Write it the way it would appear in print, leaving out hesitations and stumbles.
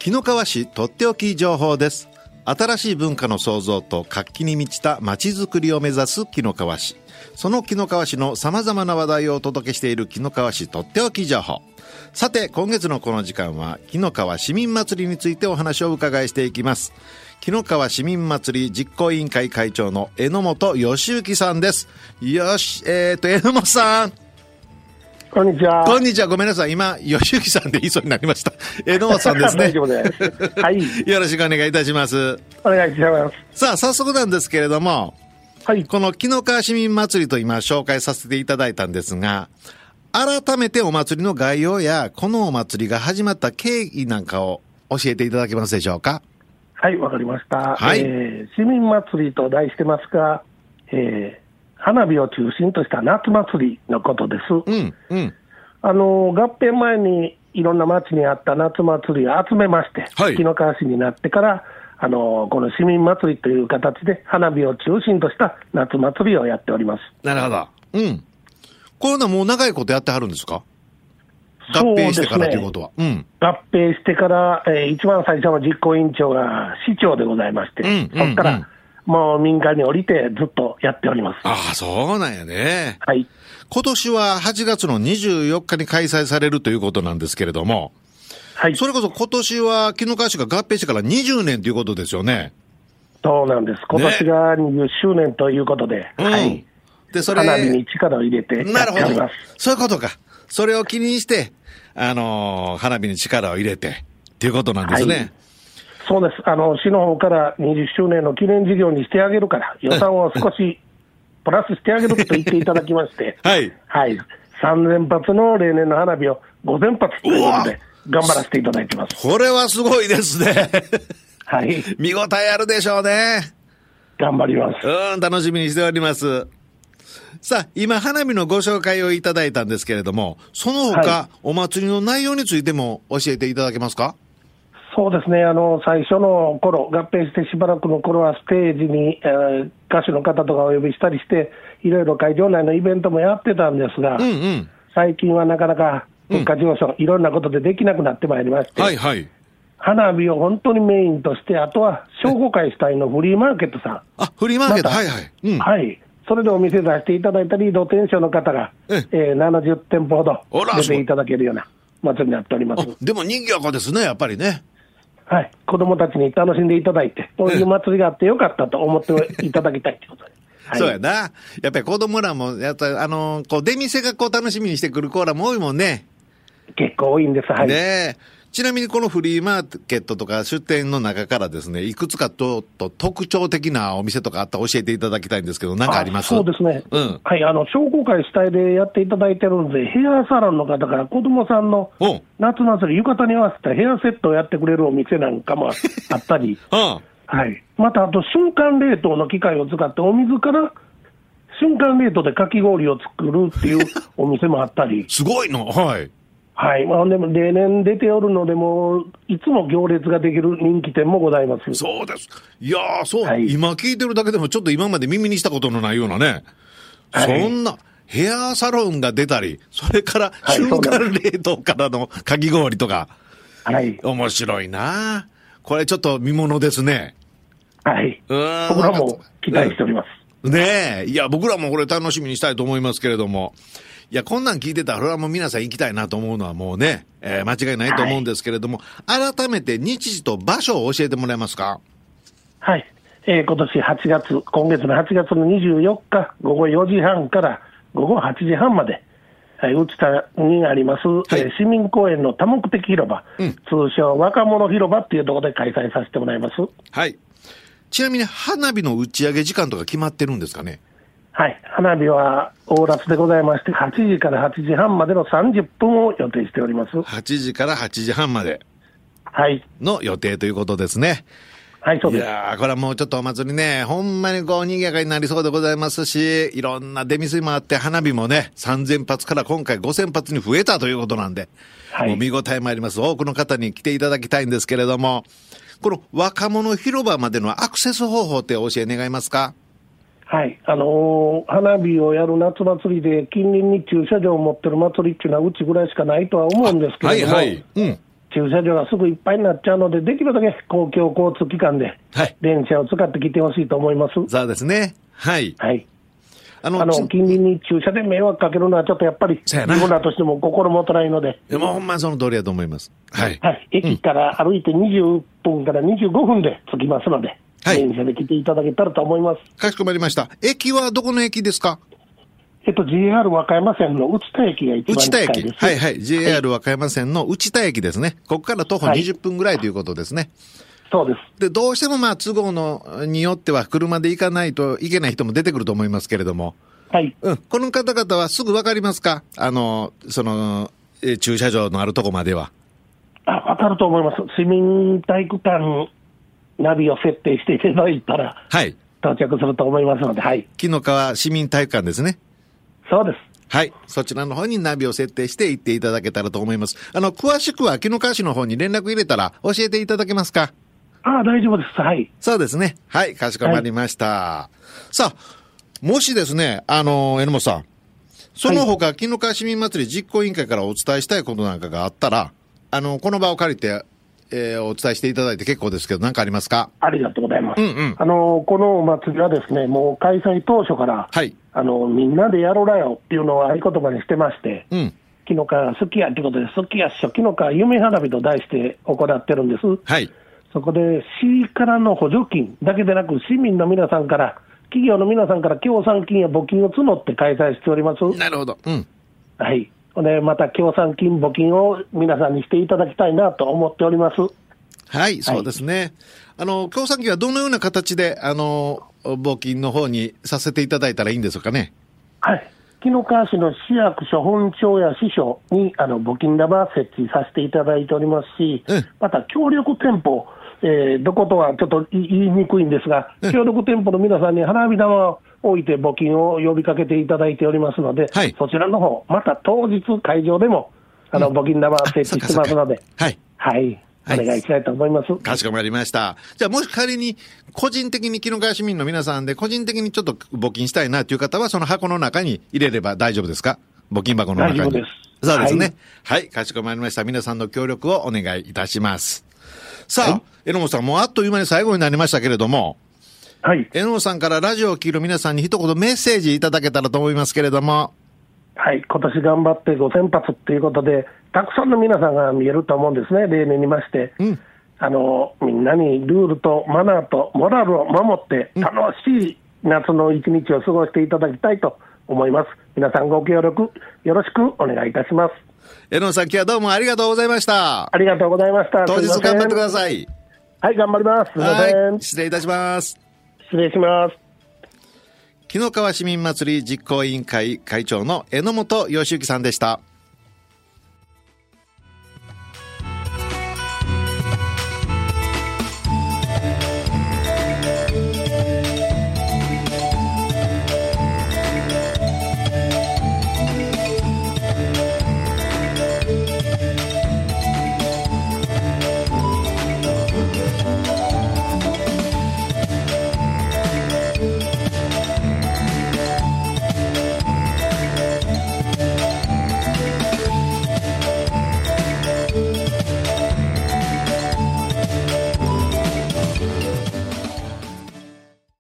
紀の川市とっておき情報です。新しい文化の創造と活気に満ちた街づくりを目指す紀の川市。その紀の川市の様々な話題をお届けしている紀の川市とっておき情報。さて、今月のこの時間は紀の川市民祭りについてお話を伺いしていきます。紀の川市民祭り実行委員会会長の榎本義之さんです。よし、榎本さん、 こんにちは。 こんにちは。ごめんなさい。今、義行さんで言いそうになりました。榎本さんですね。 大丈夫です。はい。 よろしくお願いいたします。 お願いします。 さあ、早速なんですけれども、 はい。 この紀の川市民祭りと今紹介させていただいたんですが、改めてお祭りの概要や、このお祭りが始まった経緯なんかを教えていただけますでしょうか。 はい、わかりました。 はい。 市民祭りと題してますが、花火を中心とした夏祭りのことです。 うんうん。 合併前にいろんな町にあった夏祭りを集めまして、 はい、 紀の川市になってから、この市民祭りという形で花火を中心とした夏祭りをやっております。 なるほど。うん。これはもう長いことやってはるんですか？合併してからということは。うん。 合併してから、一番最初の実行委員長が市長でございまして、そこからもう民間に降りてずっとやっております。 ああ、そうなんやね。 はい。 今年は8月の24日に開催されるということなんですけれども、 はい。 それこそ今年は紀の川市が合併してから20年ということですよね。 そうなんです。今年が20周年ということで、 ね、 はい。で、それ花火に力を入れてやっております。なるほど。 そういうことか。それを気にして、花火に力を入れてっていうことなんですね。 はい、そうです。市の方から20周年の記念事業にしてあげるから、予算を少しプラスしてあげると言っていただきまして、 はい。はい。 3000発の例年の花火を5000発ということで、頑張らせていただいてます。 これはすごいですね。 はい。 見応えあるでしょうね。 頑張ります。 楽しみにしております。さあ、今花火のご紹介をいただいたんですけれども、その他、はい、お祭りの内容についても教えていただけますか？ そうですね。最初の頃、合併してしばらくの頃はステージに、歌手の方とかお呼びしたりして、いろいろ会場内のイベントもやってたんですが、最近はなかなか物価上昇、いろんなことでできなくなってまいりまして、 はいはい、 花火を本当にメインとして、あとは商工会主体のフリーマーケットさん。 あ、フリーマーケット、はいはい。 はい。それでお店出していただいたり、露店商の方が、70店舗ほど出ていただけるような祭りになっております。 でも人気やかですね、やっぱりね。 はい。子供たちに楽しんでいただいて、こういう祭りがあってよかったと思っていただきたいということで。 はい、そうやな。やっぱり子供らも、やっぱりこう出店がこう楽しみにしてくる子らも多いもんね。 結構多いんです。はい。 ねえ。ちなみにこのフリーマーケットとか出店の中からですね、いくつかと特徴的なお店とかあったら教えていただきたいんですけど、何かあります？ そうですね。 うん。 はい、商工会主体でやっていただいてるんで、ヘアサロンの方から子供さんの夏祭り浴衣に合わせたヘアセットをやってくれるお店なんかもあったり、はい。またあと瞬間冷凍の機械を使ってお水から瞬間冷凍でかき氷を作るっていうお店もあったり。 すごいの。はい。 はい。でも例年出ておるので、もういつも行列ができる人気店もございます。 そうです。いやー、そう、はい、今聞いてるだけでもちょっと今まで耳にしたことのないようなね。はい、そんなヘアサロンが出たり、それから瞬間冷凍からのかき氷とか。はい。面白いな。これちょっと見ものですね。 はい。僕らも期待しております。 ねえ。いや、僕らもこれ楽しみにしたいと思いますけれども。いや、こんなん聞いてたら、それはもう皆さん行きたいなと思うのはもうね、間違いないと思うんですけれども、はい、改めて日時と場所を教えてもらえますか？はい。 今月の8月の24日、午後4時半から午後8時半まで、内田にあります、はい、市民公園の多目的広場、通称若者広場っていうところで開催させてもらいます。 はい。ちなみに花火の打ち上げ時間とか決まってるんですかね？ はい。花火はオーラスでございまして、8時から8時半までの30分を予定しております。 8時から8時半まで。 はい。 の予定ということですね。 はい、そうです。 いやー、これはもうちょっとお祭りね、ほんまにこう賑やかになりそうでございますし、いろんな出店もあって、花火もね、3000発から今回5000発に増えたということなんで、はい、もう見応えもあります。多くの方に来ていただきたいんですけれども、この若者広場までのアクセス方法ってお教え願いますか？ はい。花火をやる夏祭りで近隣に駐車場を持ってる祭りっていうのはうちぐらいしかないとは思うんですけれども、はいはい、 駐車場がすぐいっぱいになっちゃうので、できるだけ公共交通機関で電車を使ってきてほしいと思います。 そうですね。はい。 はい。近隣に駐車で迷惑かけるのはちょっとやっぱり、自分らとしても心もとないので。 もうほんまその通りだと思います。はい。 はい。駅から歩いて20分から25分で着きますので、はい、電車で来ていただけたらと思います。 かしこまりました。駅はどこの駅ですか ？JR 和歌山線の内田駅が一番近いです。 内田駅。はいはい。JR 和歌山線の内田駅ですね。ここから徒歩20分ぐらいということですね。はい、 そうです。 で、どうしても都合によっては車で行かないといけない人も出てくると思いますけれども。 はい。 この方々はすぐ分かりますか？駐車場のあるとこまでは。 分かると思います。市民体育館ナビを設定していただいたら、 はい。 到着すると思いますので、はい。 紀の川市民体育館ですね。 そうです。 はい。そちらの方にナビを設定して行っていただけたらと思います。詳しくは紀の川市の方に連絡入れたら教えていただけますか？ 大丈夫です。はい。 そうですね。はい。かしこまりました。はい、さあ、もしですね、榎本さん、その他、紀の川市民祭り実行委員会からお伝えしたいことなんかがあったら、この場を借りて、お伝えしていただいて結構ですけど、何かありますか？ ありがとうございます。このお祭りはですね、もう開催当初から、 はい、 みんなでやろうらよっていうのを合言葉にしてまして、紀の川好きやということで、好きやっしょ紀の川夢花火と題して行ってるんです。 はい。 そこで市からの補助金だけでなく、市民の皆さんから、企業の皆さんから協賛金や募金を募って開催しております。 なるほど。 はい。で、また協賛金、募金を皆さんにしていただきたいなと思っております。 はい、そうですね。協賛金はどのような形で、募金の方にさせていただいたらいいんですかね。 はい。紀の川市の市役所本庁や支所に、募金玉設置させていただいておりますし、また協力店舗、どことはちょっと言いにくいんですが、協力店舗の皆さんに花火玉を置いて募金を呼びかけていただいておりますので、そちらの方、また当日会場でも、募金玉設置してますので、はい。はい。お願いしたいと思います。 かしこまりました。じゃあ、もし仮に、個人的に紀の川市民の皆さんで、個人的にちょっと募金したいなという方は、その箱の中に入れれば大丈夫ですか？募金箱の中に。 大丈夫です。 そうですね。はい。かしこまりました。皆さんの協力をお願いいたします。さあ、榎本さん、もうあっという間に最後になりましたけれども、 はい。 榎本さんからラジオを聞いる皆さんに一言メッセージいただけたらと思いますけれども。 はい。今年頑張って5000発っていうことで、たくさんの皆さんが見えると思うんですね。例年にまして。みんなにルールとマナーとモラルを守って楽しい夏の一日を過ごしていただきたいと思います。皆さんご協力よろしくお願いいたします。 榎本さん、今日はどうもありがとうございました。 ありがとうございました。 当日頑張ってください。 はい、頑張ります。すいません。 失礼いたします。 失礼します。 紀の川市民祭り実行委員会会長の榎本義行さんでした。